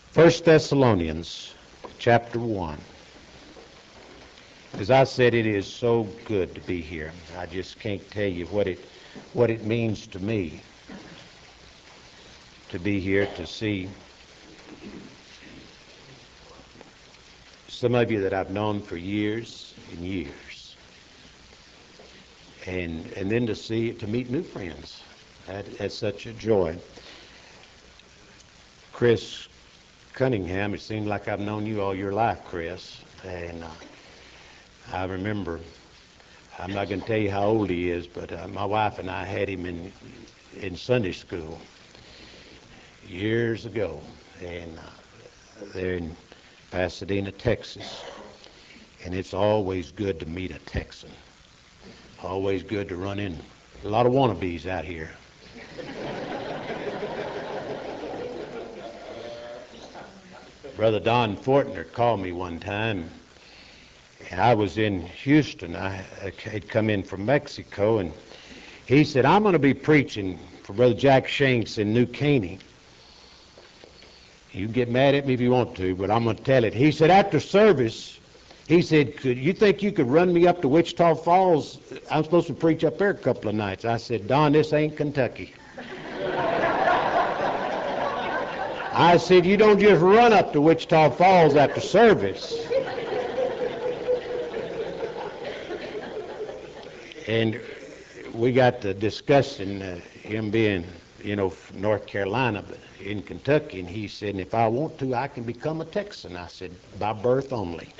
First Thessalonians chapter 1. As I said, it is so good to be here. I just can't tell you what it means to me to be here, to see some of you that I've known for years and years, and then to meet new friends. That's such a joy. Chris Cunningham, it seems like I've known you all your life, Chris, and I remember, I'm not going to tell you how old he is, but my wife and I had him in Sunday school years ago, and they're in Pasadena, Texas. And it's always good to meet a Texan. Always good to run in. A lot of wannabes out here. Brother Don Fortner called me one time, and I was in Houston. I had come in from Mexico, and he said, I'm going to be preaching for Brother Jack Shanks in New Caney. You can get mad at me if you want to, but I'm going to tell it. He said, after service, he said, you think you could run me up to Wichita Falls? I'm supposed to preach up there a couple of nights. I said, Don, this ain't Kentucky. I said, you don't just run up to Wichita Falls after service. And we got to discussing him being, from North Carolina, but in Kentucky, and he said, if I want to, I can become a Texan. I said, by birth only.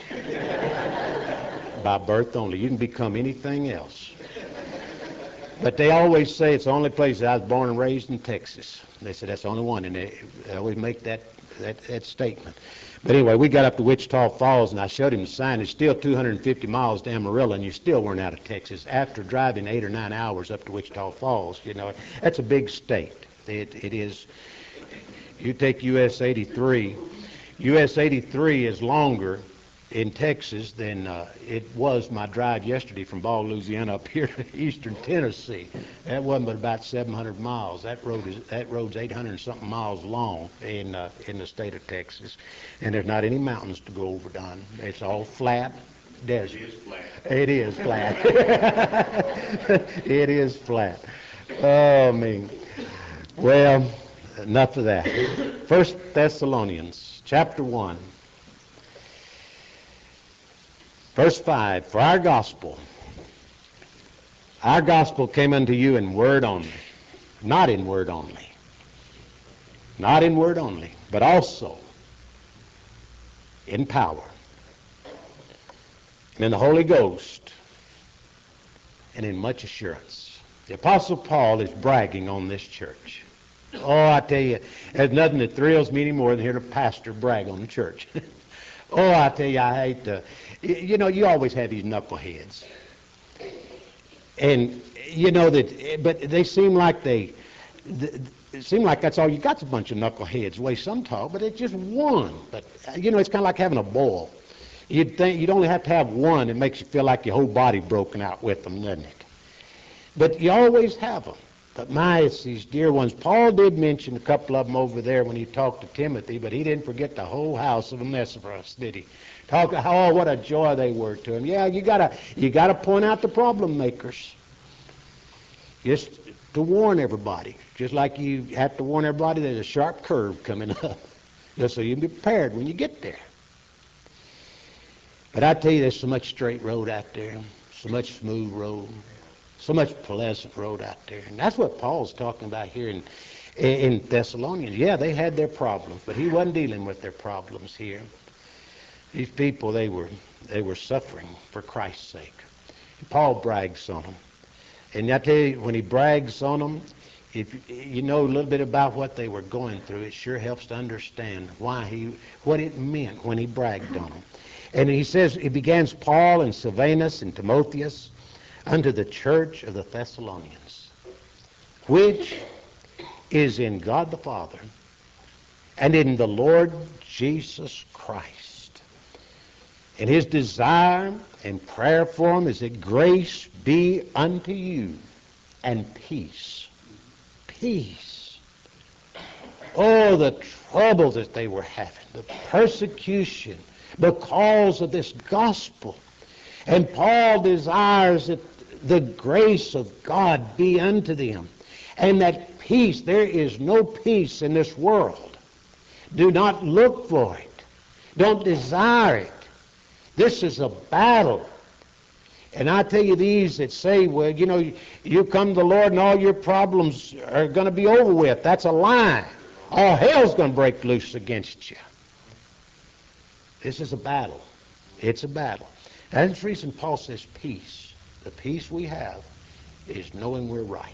By birth only. You can become anything else. But they always say it's the only place that I was born and raised in Texas. They said that's the only one, and they always make that statement. But anyway, we got up to Wichita Falls, and I showed him the sign. It's still 250 miles to Amarillo, and you still weren't out of Texas. After driving 8 or 9 hours up to Wichita Falls, that's a big state. It is. You take US 83. US 83 is longer in Texas than it was my drive yesterday from Ball, Louisiana up here to eastern Tennessee. That wasn't but about 700 miles. That road's 800 and something miles long in the state of Texas, and there's not any mountains to go over, Don. It's all flat desert. It is flat. It is flat. Oh, man. Well, enough of that. First Thessalonians chapter 1. Verse 5, for our gospel came unto you in word only, not in word only, but also in power, and in the Holy Ghost, and in much assurance. The Apostle Paul is bragging on this church. Oh, I tell you, there's nothing that thrills me any more than hearing a pastor brag on the church. Oh, I tell you, I hate to. You always have these knuckleheads. And, but they seem like it seems like that's all you got's a bunch of knuckleheads, the way some talk, but it's just one. But, it's kind of like having a boil. You'd think you'd only have to have one. It makes you feel like your whole body broken out with them, doesn't it? But you always have them. But it's these dear ones. Paul did mention a couple of them over there when he talked to Timothy, but he didn't forget the whole house of Onesiphorus, did he? What a joy they were to him. Yeah, you gotta point out the problem makers. Just to warn everybody. Just like you have to warn everybody there's a sharp curve coming up. Just so you can be prepared when you get there. But I tell you, there's so much straight road out there, so much smooth road, so much pleasant road out there. And that's what Paul's talking about here in Thessalonians. Yeah, they had their problems, but he wasn't dealing with their problems here. These people, they were suffering for Christ's sake. Paul brags on them. And I tell you, when he brags on them, if you know a little bit about what they were going through, it sure helps to understand what it meant when he bragged on them. And he says, he begins Paul and Silvanus and Timotheus unto the church of the Thessalonians, which is in God the Father and in the Lord Jesus Christ. And his desire and prayer for them is that grace be unto you and peace. Peace Oh, the trouble that they were having, the persecution because of this gospel. And Paul desires that the grace of God be unto them. And that peace, there is no peace in this world. Do not look for it. Don't desire it. This is a battle. And I tell you, these that say, well, you know, you come to the Lord and all your problems are going to be over with. That's a lie. All hell's going to break loose against you. This is a battle. It's a battle. That's the reason Paul says peace. The peace we have is knowing we're right.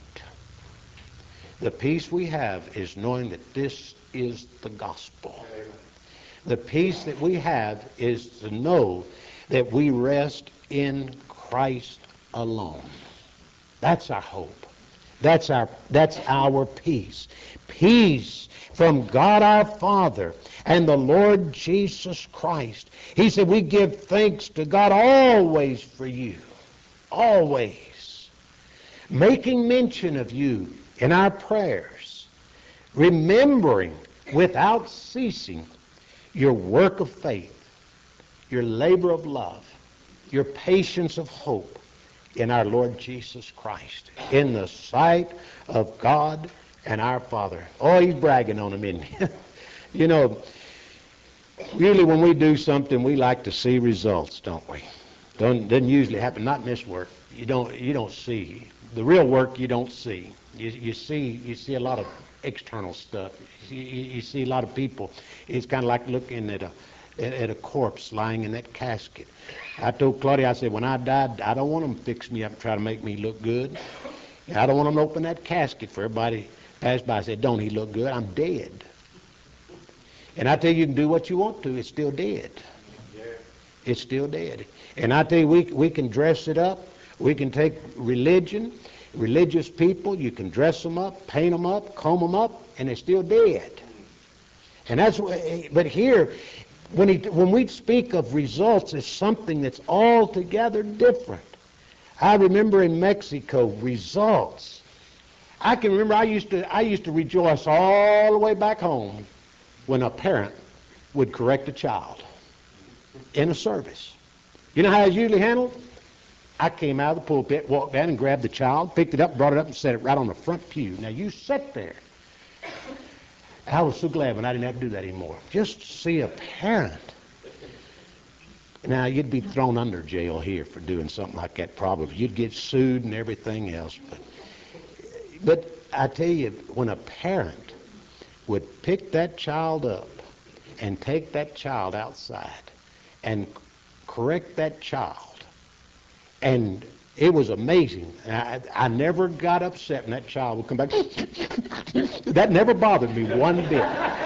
The peace we have is knowing that this is the gospel. The peace that we have is to know that we rest in Christ alone. That's our hope. That's our peace. Peace from God our Father and the Lord Jesus Christ. He said, we give thanks to God always for you. Always. Making mention of you in our prayers. Remembering without ceasing your work of faith, your labor of love, your patience of hope in our Lord Jesus Christ, in the sight of God and our Father. Oh, he's bragging on him, isn't he? You know, really when we do something, we like to see results, don't we? Doesn't usually happen, not in this work. You don't see. The real work you don't see. You see a lot of external stuff. You see a lot of people. It's kind of like looking at a corpse lying in that casket. I told Claudia, I said, when I died, I don't want them to fix me up and try to make me look good. I don't want them to open that casket for everybody pass by. I said, don't he look good? I'm dead. And I tell you, you can do what you want to. It's still dead. It's still dead. And I tell you, we can dress it up. We can take religion, religious people. You can dress them up, paint them up, comb them up, and they're still dead. And that's what, but here, when we speak of results, it's something that's altogether different. I remember in Mexico, results. I can remember I used to rejoice all the way back home when a parent would correct a child in a service. You know how it's usually handled? I came out of the pulpit, walked down and grabbed the child, picked it up, brought it up and set it right on the front pew. Now you sit there. I was so glad when I didn't have to do that anymore. Just see a parent. Now you'd be thrown under jail here for doing something like that probably. You'd get sued and everything else. But I tell you, when a parent would pick that child up and take that child outside and correct that child, and it was amazing. I never got upset when that child would come back. That never bothered me one bit.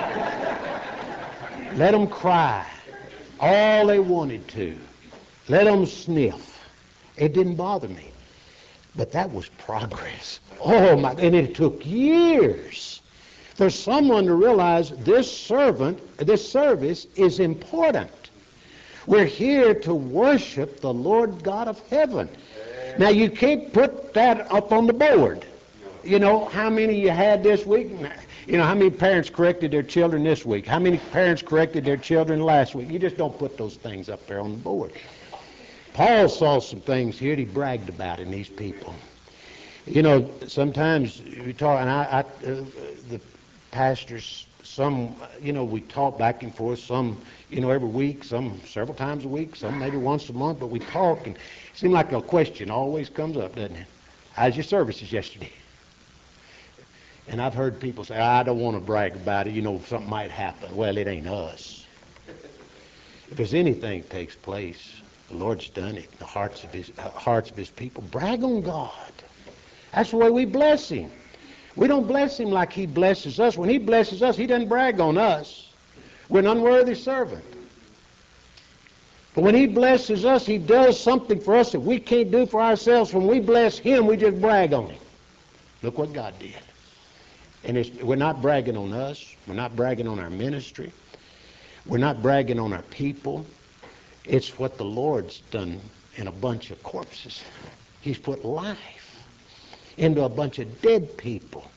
Let them cry all they wanted to. Let them sniff. It didn't bother me. But that was progress. Oh my, and it took years for someone to realize this service is important. We're here to worship the Lord God of heaven. Now, you can't put that up on the board. You know, how many you had this week? You know, how many parents corrected their children this week? How many parents corrected their children last week? You just don't put those things up there on the board. Paul saw some things here that he bragged about in these people. You know, sometimes we talk, and the pastors, some, you know, we talk back and forth, some, you know, every week, some several times a week, some maybe once a month, but we talk, and it seems like a question always comes up, doesn't it? How's your services yesterday? And I've heard people say, I don't want to brag about it, you know, something might happen. Well, it ain't us. If there's anything that takes place, the Lord's done it in the hearts of his people. Brag on God. That's the way we bless him. We don't bless him like he blesses us. When he blesses us, he doesn't brag on us. We're an unworthy servant. But when he blesses us, he does something for us that we can't do for ourselves. When we bless him, we just brag on him. Look what God did. And we're not bragging on us. We're not bragging on our ministry. We're not bragging on our people. It's what the Lord's done in a bunch of corpses. He's put life into a bunch of dead people.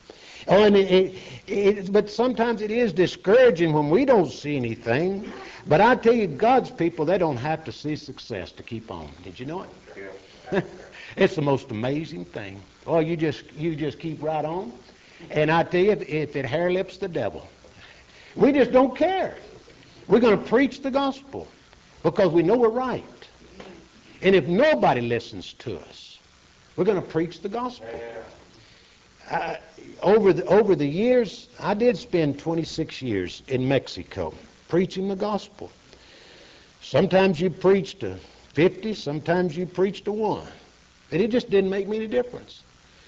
Oh, and but sometimes it is discouraging when we don't see anything. But I tell you, God's people, they don't have to see success to keep on. Did you know it? It's the most amazing thing. Oh, you just keep right on. And I tell you, if it hair lips the devil, we just don't care. We're going to preach the gospel because we know we're right. And if nobody listens to us, we're going to preach the gospel. Over the years, I did spend 26 years in Mexico preaching the gospel. Sometimes you preach to 50, sometimes you preach to 1. And it just didn't make me any difference.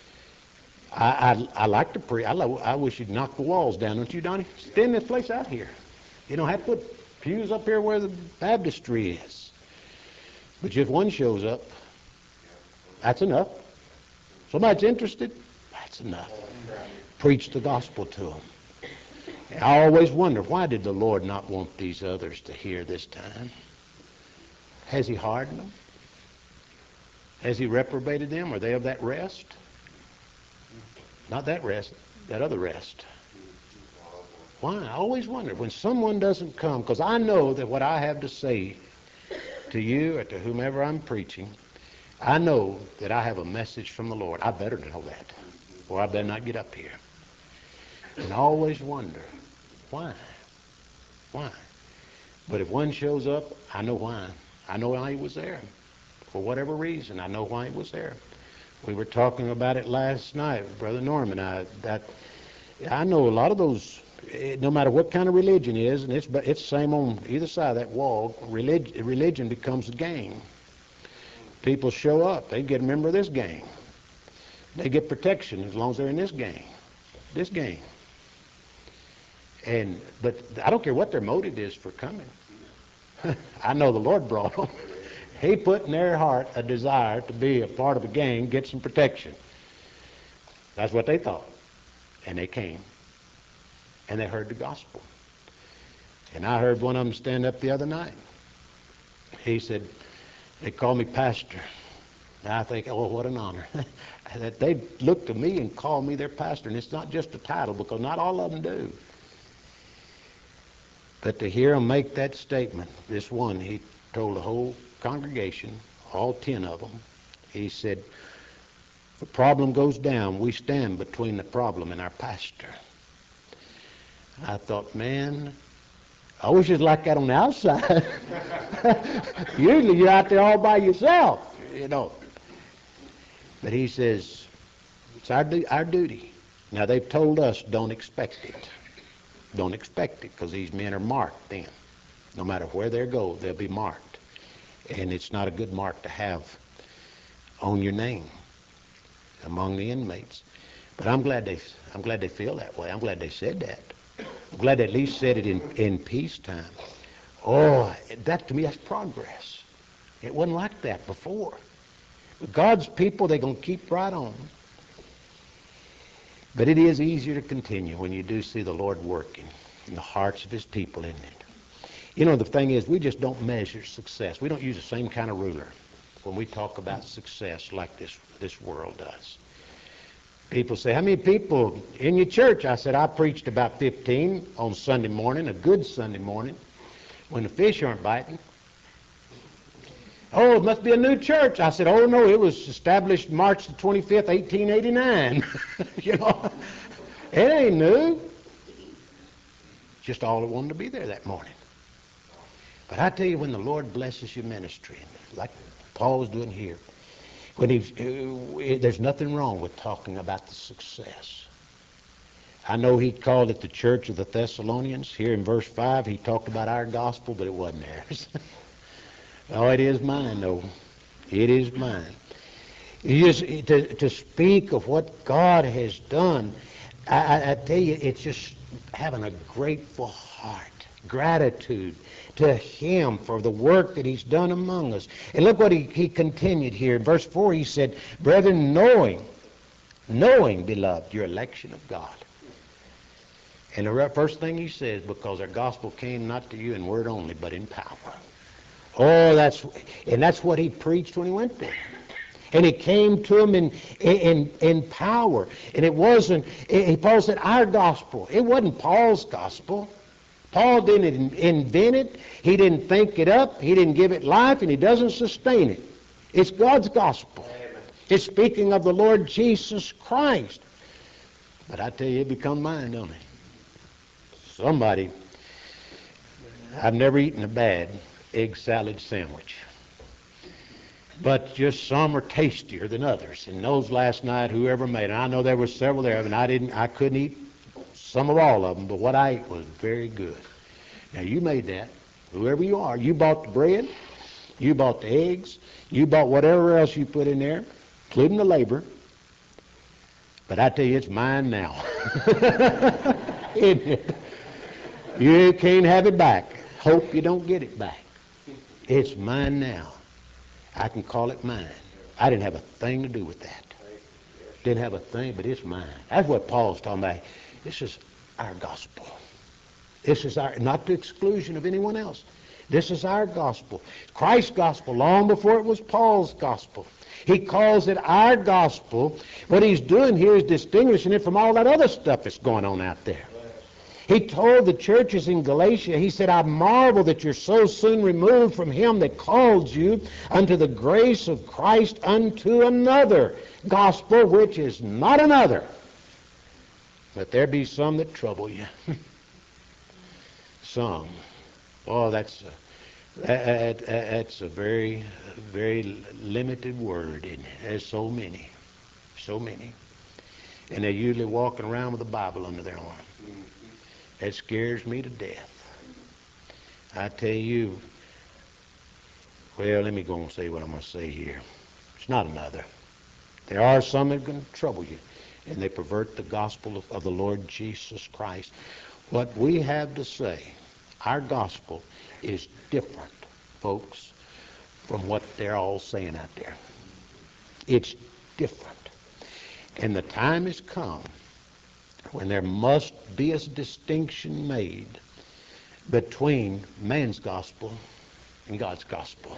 I like to preach. I wish you'd knock the walls down, don't you, Donnie? Stand this place out here. You don't have to put pews up here where the baptistry is. But if one shows up, that's enough. Somebody's interested, that's enough. Preach the gospel to them. I always wonder, why did the Lord not want these others to hear this time? Has he hardened them? Has he reprobated them? Are they of that rest? Not that rest, that other rest. Why? I always wonder when someone doesn't come, because I know that what I have to say to you or to whomever I'm preaching, I know that I have a message from the Lord. I better know that, or I better not get up here. And I always wonder, why? Why? But if one shows up, I know why. I know why he was there. For whatever reason, I know why he was there. We were talking about it last night, Brother Norman. I know a lot of those, no matter what kind of religion is, and it's the same on either side of that wall, religion becomes a gang. People show up. They get a member of this gang. They get protection as long as they're in this gang. This gang. But I don't care what their motive is for coming. I know the Lord brought them. He put in their heart a desire to be a part of a gang, get some protection. That's what they thought. And they came. And they heard the gospel. And I heard one of them stand up the other night. He said, they call me pastor. And I think, oh, what an honor. That they look to me and call me their pastor. And it's not just a title, because not all of them do. But to hear him make that statement, this one, he told the whole congregation, all 10 of them, he said, if the problem goes down, we stand between the problem and our pastor. I thought, man, I wish it was like that on the outside. Usually you're out there all by yourself, you know. But he says, it's our duty. Now, they've told us don't expect it. Don't expect it, because these men are marked then. No matter where they go, they'll be marked. And it's not a good mark to have on your name among the inmates. But I'm glad they feel that way. I'm glad they said that. I'm glad they at least said it in peacetime. Oh, that to me, that's progress. It wasn't like that before. But God's people, they're going to keep right on. But it is easier to continue when you do see the Lord working in the hearts of his people, isn't it? You know, the thing is, we just don't measure success. We don't use the same kind of ruler when we talk about success like this world does. People say, how many people in your church? I said, I preached about 15 on Sunday morning, a good Sunday morning, when the fish aren't biting. Oh, it must be a new church. I said, oh, no, it was established March the 25th, 1889. You know, it ain't new. Just all that wanted to be there that morning. But I tell you, when the Lord blesses your ministry, like Paul was doing here, when there's nothing wrong with talking about the success. I know he called it the church of the Thessalonians. Here in verse 5, he talked about our gospel, but it wasn't theirs. Oh, it is mine, though. It is mine. To speak of what God has done, I tell you, it's just having a grateful heart, gratitude to him for the work that he's done among us. And look what he continued here. In verse 4, he said, brethren, knowing, beloved, your election of God. And the first thing he says, because our gospel came not to you in word only, but in power. Oh, that's what he preached when he went there. And it came to them in power. And it wasn't, Paul said, our gospel. It wasn't Paul's gospel. Paul didn't invent it. He didn't think it up. He didn't give it life, and he doesn't sustain it. It's God's gospel. It's speaking of the Lord Jesus Christ. But I tell you, it become mine, don't it? Somebody, I've never eaten a bad egg salad sandwich. But just some are tastier than others. And those last night, whoever made it, I know there were several there, and I couldn't eat some of all of them, but what I ate was very good. Now, you made that. Whoever you are, you bought the bread, you bought the eggs, you bought whatever else you put in there, including the labor. But I tell you, it's mine now. Isn't it? You can't have it back. Hope you don't get it back. It's mine now. I can call it mine. I didn't have a thing to do with that. Didn't have a thing, but it's mine. That's what Paul's talking about. This is our gospel. This is our, not the exclusion of anyone else. This is our gospel. Christ's gospel long before it was Paul's gospel. He calls it our gospel. What he's doing here is distinguishing it from all that other stuff that's going on out there. He told the churches in Galatia, he said, I marvel that you're so soon removed from him that called you unto the grace of Christ unto another gospel, which is not another. But there be some that trouble you. Some. Oh, that's a very, very limited word, isn't it? There's so many. So many. And they're usually walking around with a Bible under their arm. That scares me to death. I tell you, well, let me go and say what I'm going to say here. It's not another. There are some that are going to trouble you, and they pervert the gospel of the Lord Jesus Christ. What we have to say, our gospel, is different, folks, from what they're all saying out there. It's different. And the time has come when there must be a distinction made between man's gospel and God's gospel.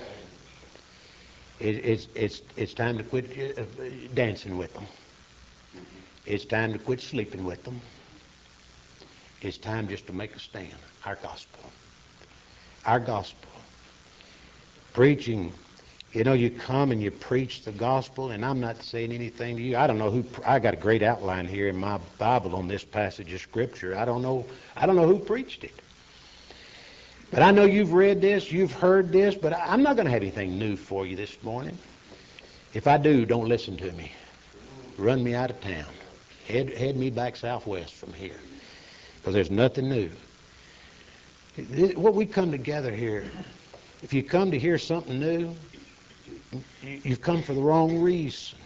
It's time to quit dancing with them. It's time to quit sleeping with them. It's time just to make a stand. Our gospel. Our gospel. Preaching. You know, you come and you preach the gospel, and I'm not saying anything to you. I don't know who. I got a great outline here in my Bible on this passage of Scripture. I don't know who preached it. But I know you've read this, you've heard this, but I'm not going to have anything new for you this morning. If I do, don't listen to me. Run me out of town. Head me back southwest from here, because there's nothing new. What we come together here, if you come to hear something new, you've come for the wrong reason.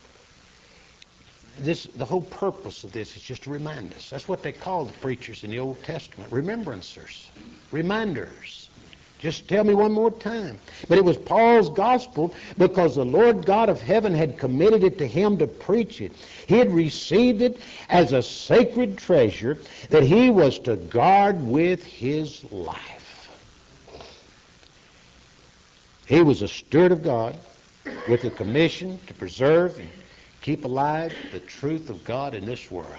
The whole purpose of this is just to remind us. That's what they called the preachers in the Old Testament. Remembrancers. Reminders. Just tell me one more time. But it was Paul's gospel because the Lord God of heaven had committed it to him to preach it. He had received it as a sacred treasure that he was to guard with his life. He was a steward of God with a commission to preserve and keep alive the truth of God in this world.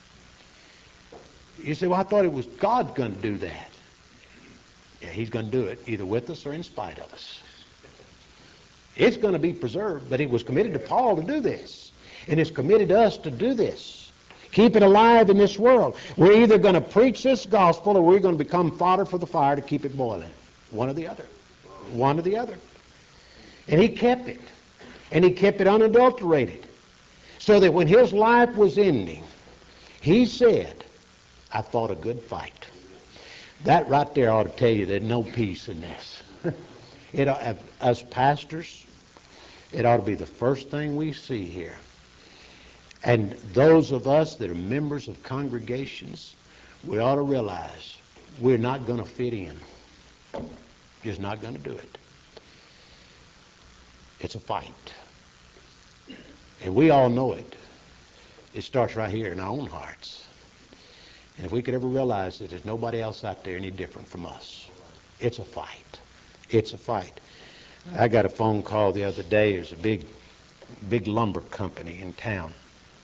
You say, well, I thought it was God going to do that. Yeah, he's going to do it either with us or in spite of us. It's going to be preserved, but it was committed to Paul to do this. And it's committed to us to do this. Keep it alive in this world. We're either going to preach this gospel or we're going to become fodder for the fire to keep it boiling. One or the other. One or the other. And he kept it. And he kept it unadulterated. So that when his life was ending, he said, I fought a good fight. That right there ought to tell you there's no peace in this. Us pastors, it ought to be the first thing we see here. And those of us that are members of congregations, we ought to realize we're not going to fit in. Just not going to do it. It's a fight. And we all know it. It starts right here in our own hearts. And if we could ever realize that there's nobody else out there any different from us, it's a fight. It's a fight. I got a phone call the other day. There's a big big lumber company in town.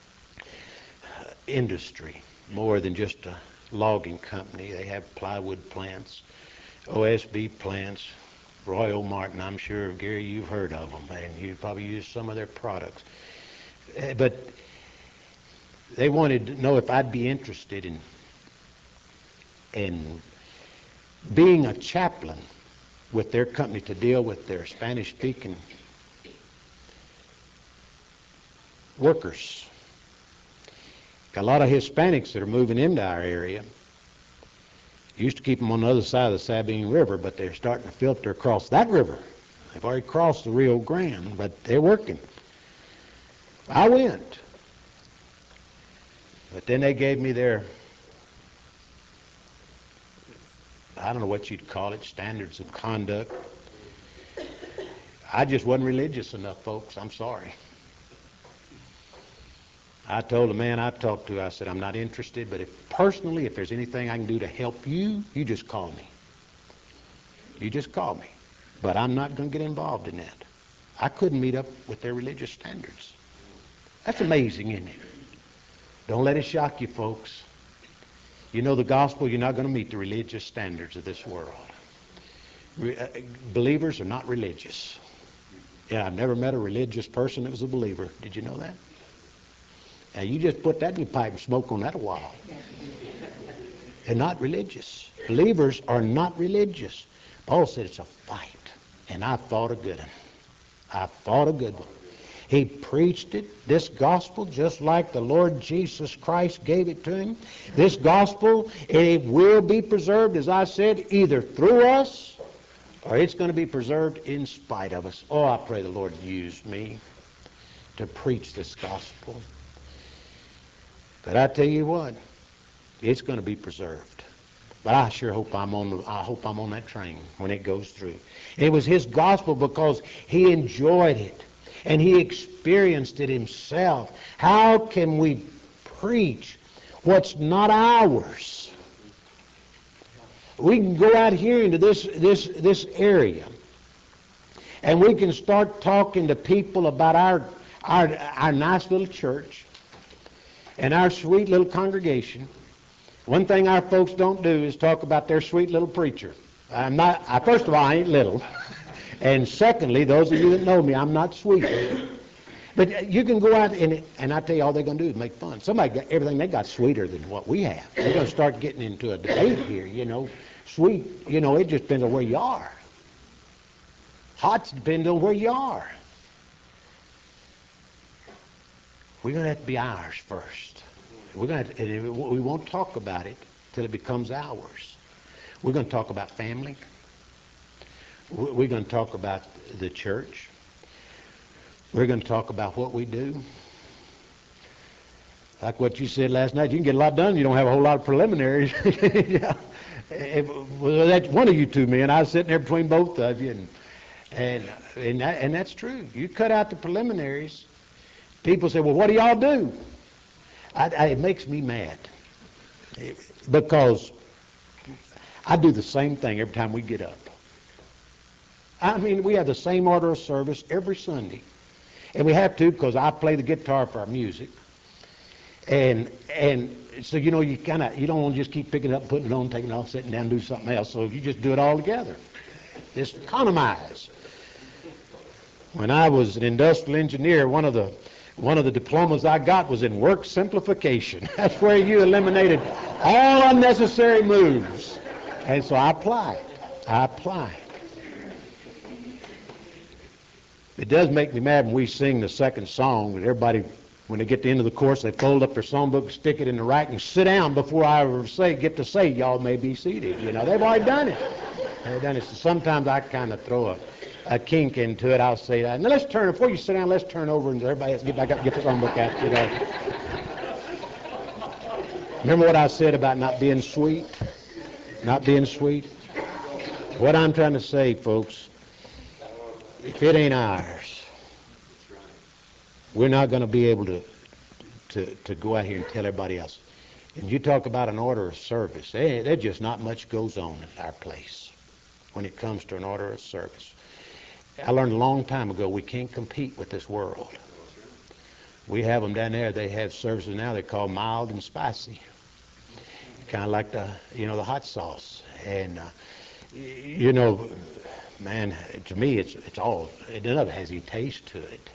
Industry, more than just a logging company. They have plywood plants, OSB plants, Royal Martin. I'm sure, Gary, you've heard of them, and you probably use some of their products. But they wanted to know if I'd be interested in being a chaplain with their company to deal with their Spanish-speaking workers. Got a lot of Hispanics that are moving into our area. Used to keep them on the other side of the Sabine River, but they're starting to filter across that river. They've already crossed the Rio Grande, but they're working. I went. But then they gave me their, I don't know what you'd call it, standards of conduct. I just wasn't religious enough, folks. I'm sorry. I told the man I talked to, I said, I'm not interested, but personally, if there's anything I can do to help you, you just call me. You just call me. But I'm not going to get involved in that. I couldn't meet up with their religious standards. That's amazing, isn't it? Don't let it shock you, folks. You know the gospel, you're not going to meet the religious standards of this world. Believers are not religious. Yeah, I've never met a religious person that was a believer. Did you know that? Now, you just put that in your pipe and smoke on that a while. They're not religious. Believers are not religious. Paul said it's a fight, and I fought a good one. I fought a good one. He preached it, this gospel, just like the Lord Jesus Christ gave it to him. This gospel, it will be preserved, as I said, either through us or it's going to be preserved in spite of us. Oh, I pray the Lord use me to preach this gospel. But I tell you what, it's going to be preserved. But I sure hope I'm on that train when it goes through. It was his gospel because he enjoyed it and he experienced it himself. How can we preach what's not ours? We can go out here into this area and we can start talking to people about our nice little church and our sweet little congregation. One thing our folks don't do is talk about their sweet little preacher. First of all, I ain't little. And secondly, those of you that know me, I'm not sweet. But you can go out and I tell you, all they're going to do is make fun. Somebody got everything they got sweeter than what we have. They're going to start getting into a debate here, you know. Sweet, you know, it just depends on where you are. Hot's depends on where you are. We're going to have to be ours first. We won't talk about it till it becomes ours. We're going to talk about family. We're going to talk about the church. We're going to talk about what we do. Like what you said last night, you can get a lot done. You don't have a whole lot of preliminaries. Yeah. Well, that's one of you two men. I was sitting there between both of you, and that's true. You cut out the preliminaries. People say, well, what do y'all do? It makes me mad because I do the same thing every time we get up. I mean, we have the same order of service every Sunday, and we have to because I play the guitar for our music, and so you know you don't want to just keep picking it up, putting it on, taking it off, sitting down, do something else. So you just do it all together. Just economize. When I was an industrial engineer, one of the diplomas I got was in work simplification. That's where you eliminated all unnecessary moves. And so I apply. It does make me mad when we sing the second song, and everybody, when they get to the end of the course, they fold up their songbook, stick it in the rack, and sit down before I ever get to say, y'all may be seated. You know, they've already done it. So sometimes I kind of throw a kink into it. I'll say, now let's turn, before you sit down, let's turn over and everybody else get back up and get the songbook out, you know. Remember what I said about not being sweet? Not being sweet? What I'm trying to say, folks, if it ain't ours, we're not going to be able to go out here and tell everybody else. And you talk about an order of service. There's just not much goes on at our place when it comes to an order of service. I learned a long time ago we can't compete with this world. We have them down there. They have services now they call mild and spicy, kind of like the hot sauce. And you know, man, to me, it's all. It doesn't have any taste to it.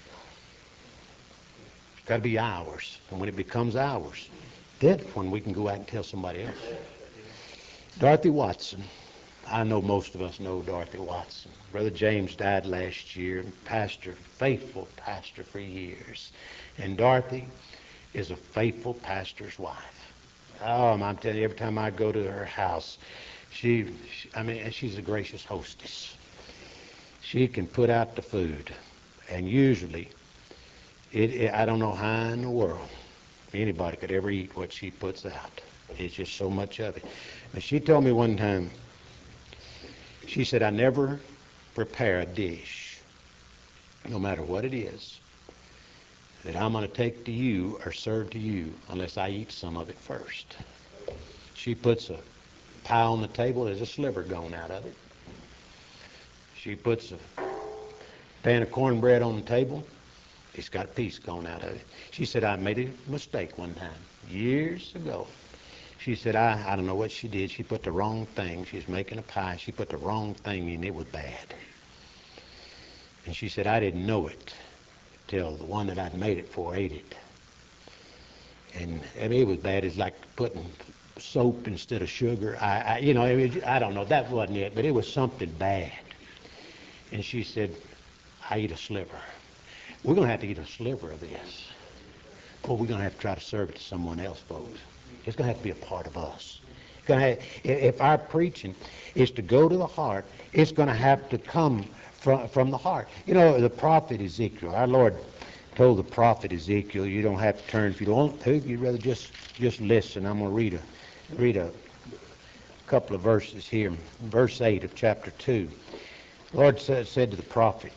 It's got to be ours. And when it becomes ours, then when we can go out and tell somebody else. Dorothy Watson. I know most of us know Dorothy Watson. Brother James died last year, faithful pastor for years. And Dorothy is a faithful pastor's wife. Oh, I'm telling you, every time I go to her house, she's a gracious hostess. She can put out the food. And usually, I don't know how in the world anybody could ever eat what she puts out. It's just so much of it. And she told me one time, she said, I never prepare a dish, no matter what it is, that I'm going to take to you or serve to you unless I eat some of it first. She puts a pie on the table, there's a sliver gone out of it. She puts a pan of cornbread on the table, it's got a piece gone out of it. She said, I made a mistake one time, years ago. She said, I don't know what she did. She put the wrong thing. She was making a pie. She put the wrong thing in. It was bad. And she said, I didn't know it till the one that I'd made it for ate it. And it was bad. It's like putting soap instead of sugar. I don't know. That wasn't it, but it was something bad. And she said, I eat a sliver. We're going to have to eat a sliver of this. Or we're going to have to try to serve it to someone else, folks. It's going to have to be a part of us. If our preaching is to go to the heart, it's going to have to come from the heart. You know, the prophet Ezekiel, our Lord told the prophet Ezekiel, you don't have to turn if you don't want to. You'd rather just listen. I'm going to read a couple of verses here. Verse 8 of chapter 2. The Lord said to the prophet,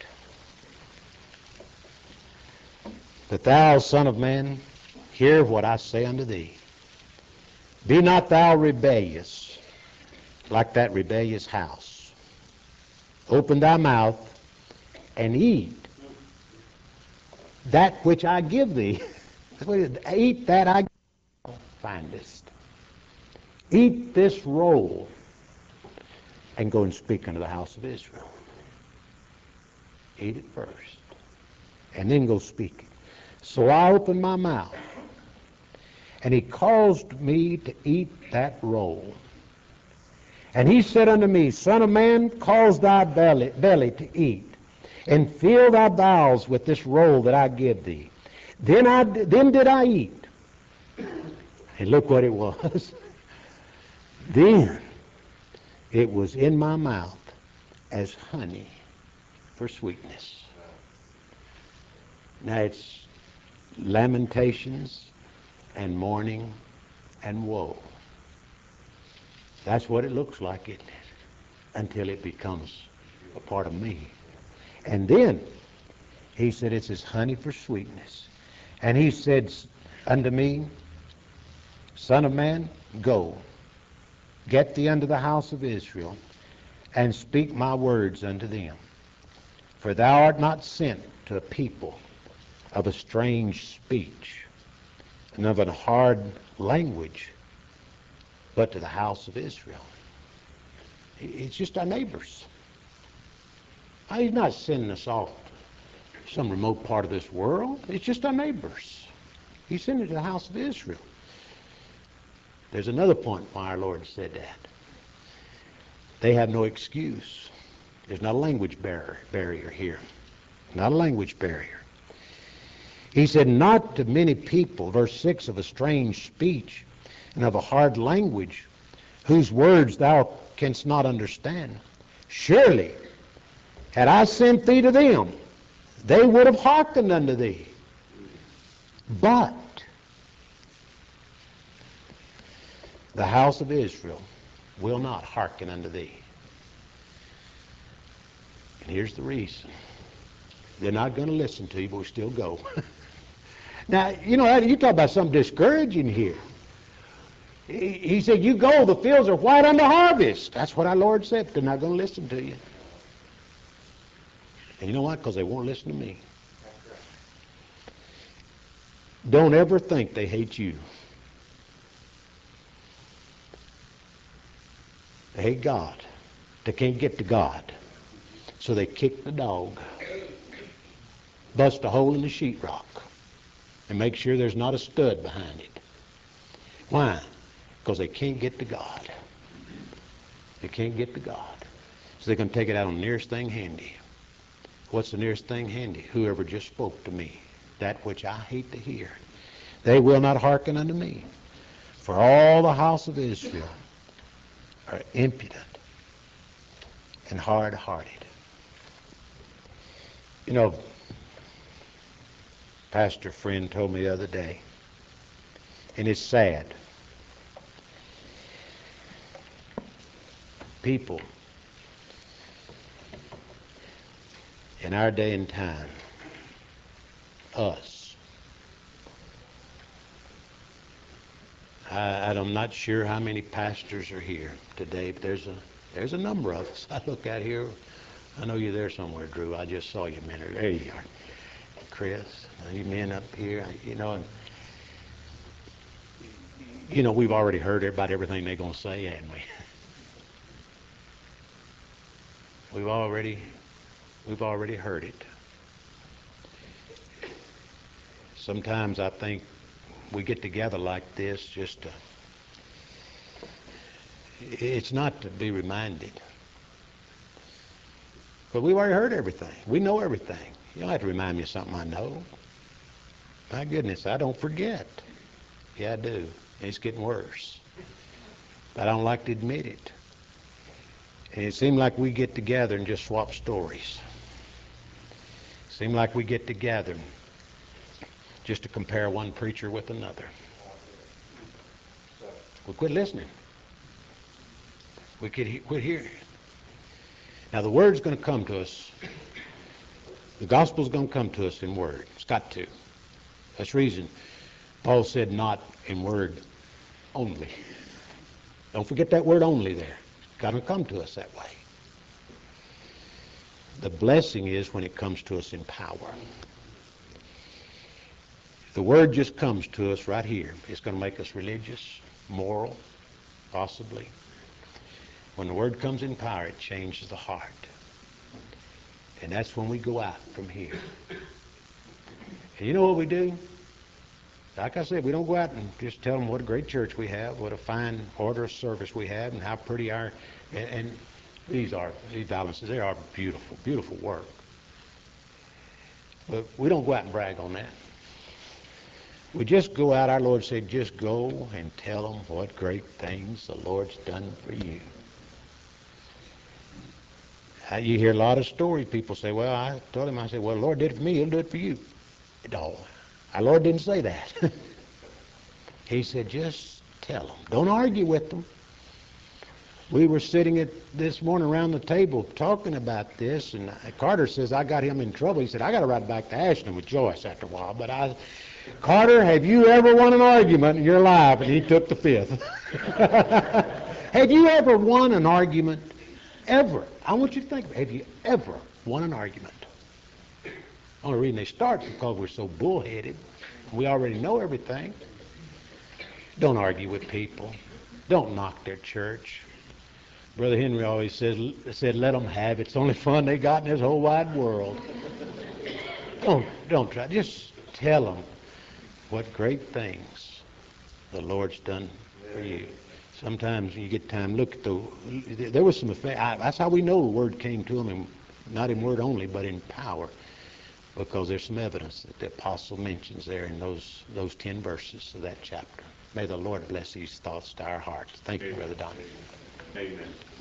that thou, son of man, hear what I say unto thee. Be not thou rebellious, like that rebellious house. Open thy mouth and eat that which I give thee. Eat that I findest. Eat this roll and go and speak unto the house of Israel. Eat it first and then go speak it. So I opened my mouth, and he caused me to eat that roll. And he said unto me, Son of man, cause thy belly to eat, and fill thy bowels with this roll that I give thee. Then did I eat. And look what it was. Then it was in my mouth as honey for sweetness. Now it's lamentations and mourning and woe. That's what it looks like, isn't it? Until it becomes a part of me. And then he said it's as honey for sweetness. And he said unto me, Son of man, go, get thee unto the house of Israel, and speak my words unto them. For thou art not sent to a people of a strange speech and of a hard language, but to the house of Israel. It's just our neighbors. He's not sending us off to some remote part of this world. It's just our neighbors. He's sending it to the house of Israel. There's another point why our Lord said that. They have no excuse. There's not a language barrier here. Not a language barrier. He said, not to many people, verse 6, of a strange speech and of a hard language, whose words thou canst not understand. Surely, had I sent thee to them, they would have hearkened unto thee. But the house of Israel will not hearken unto thee. And here's the reason. They're not going to listen to you, but we still go. Now, you know, you talk about something discouraging here. He said, you go, the fields are white unto harvest. That's what our Lord said. They're not going to listen to you. And you know what? Because they won't listen to me. don't ever think they hate you. They hate God. They can't get to God. So they kick the dog, bust a hole in the sheetrock, and make sure there's not a stud behind it. Why? Because they can't get to God. They can't get to God. So they're going to take it out on the nearest thing handy. What's the nearest thing handy? Whoever just spoke to me, that which I hate to hear. They will not hearken unto me. For all the house of Israel are impudent and hard-hearted. You know, pastor friend told me the other day, and it's sad. People in our day and time, us, I'm not sure how many pastors are here today, but there's a number of us. I look out here. I know you're there somewhere, Drew. I just saw you a minute. There you are. Chris, you men up here, and we've already heard about everything they're going to say, haven't we? We've already heard it. Sometimes I think we get together like this just to, it's not to be reminded. But we've already heard everything. We know everything. You don't have to remind me of something I know. My goodness, I don't forget. Yeah, I do. It's getting worse. But I don't like to admit it. And it seems like we get together and just swap stories. It seems like we get together just to compare one preacher with another. We quit listening. We quit hearing. Now the Word's going to come to us. The Gospel's going to come to us in Word. It's got to. That's the reason Paul said not in word only. Don't forget that word only there. It's got to come to us that way. The blessing is when it comes to us in power. The Word just comes to us right here. It's going to make us religious, moral, possibly. When the Word comes in power, it changes the heart. And that's when we go out from here. And you know what we do? Like I said, we don't go out and just tell them what a great church we have, what a fine order of service we have, and how pretty our... And these balances, they are beautiful, beautiful work. But we don't go out and brag on that. We just go out, our Lord said, just go and tell them what great things the Lord's done for you. You hear a lot of stories. People say, well, I told him, I said, well, the Lord did it for me, he'll do it for you. No, our Lord didn't say that. He said, just tell them. Don't argue with them. We were sitting this morning around the table talking about this, and Carter says, I got him in trouble. He said, I got to ride back to Ashland with Joyce after a while. But Carter, have you ever won an argument in your life? And he took the fifth. Have you ever won an argument? Ever? I want you to think, have you ever won an argument? The only reason they start is because we're so bullheaded. We already know everything. Don't argue with people. Don't knock their church. Brother Henry always said, let them have it. It's the only fun they got in this whole wide world. Don't try. Just tell them what great things the Lord's done for you. Sometimes you get time, look at there was some effect. That's how we know the Word came to them, and not in word only, but in power, because there's some evidence that the apostle mentions there in those 10 verses of that chapter. May the Lord bless these thoughts to our hearts. Thank you, Brother Donnie. Amen.